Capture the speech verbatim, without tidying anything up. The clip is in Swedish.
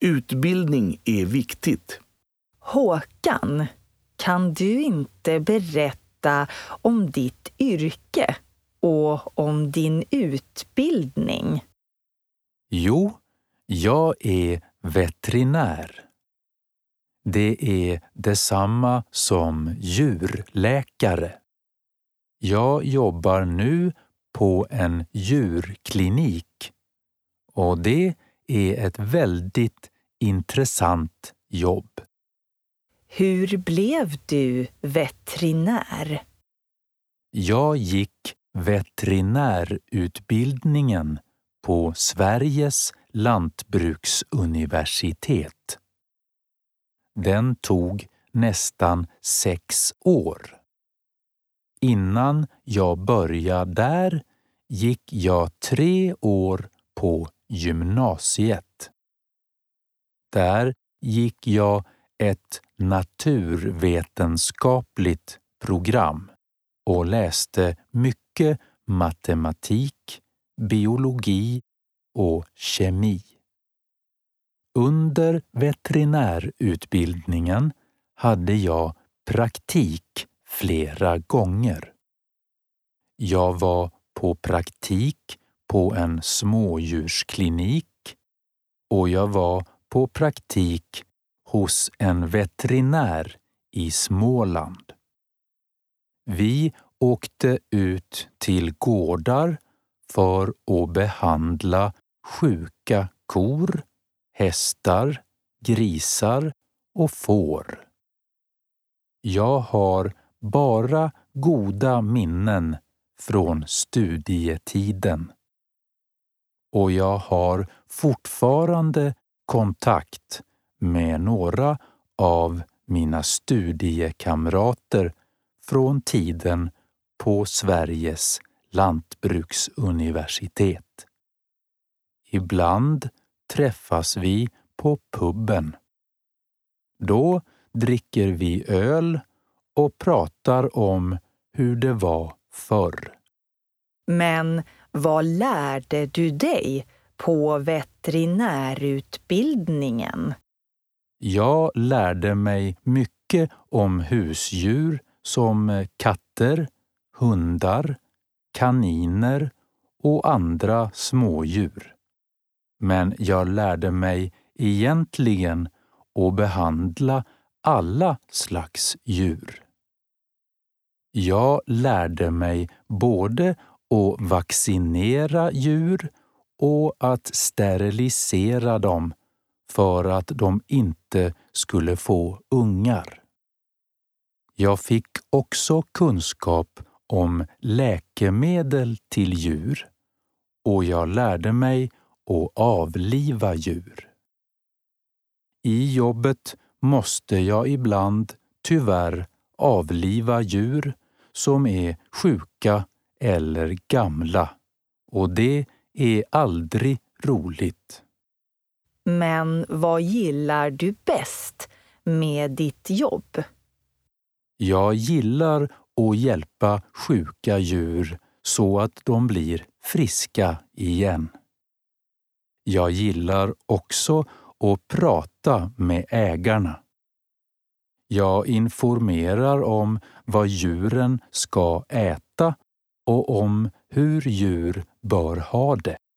Utbildning är viktigt. Håkan, kan du inte berätta om ditt yrke och om din utbildning? Jo, jag är veterinär. Det är detsamma som djurläkare. Jag jobbar nu på en djurklinik och det är ett väldigt intressant jobb. Hur blev du veterinär? Jag gick veterinärutbildningen på Sveriges lantbruksuniversitet. Den tog nästan sex år. Innan jag började där gick jag tre år på gymnasiet. Där gick jag ett naturvetenskapligt program och läste mycket matematik, biologi och kemi. Under veterinärutbildningen hade jag praktik flera gånger. Jag var på praktik på en smådjursklinik och jag var på praktik hos en veterinär i Småland. Vi åkte ut till gårdar för att behandla sjuka kor, hästar, grisar och får. Jag har bara goda minnen från studietiden. Och jag har fortfarande kontakt med några av mina studiekamrater från tiden på Sveriges lantbruksuniversitet. Ibland träffas vi på puben. Då dricker vi öl och pratar om hur det var förr. Men vad lärde du dig på veterinärutbildningen? Jag lärde mig mycket om husdjur som katter, hundar, kaniner och andra smådjur. Men jag lärde mig egentligen att behandla alla slags djur. Jag lärde mig både att vaccinera djur och att sterilisera dem för att de inte skulle få ungar. Jag fick också kunskap om läkemedel till djur och jag lärde mig att avliva djur. I jobbet måste jag ibland tyvärr avliva djur som är sjuka eller gamla och det är aldrig roligt. Men vad gillar du bäst med ditt jobb? Jag gillar att hjälpa sjuka djur så att de blir friska igen. Jag gillar också att prata med ägarna. Jag informerar om vad djuren ska äta och om hur djur bör ha det.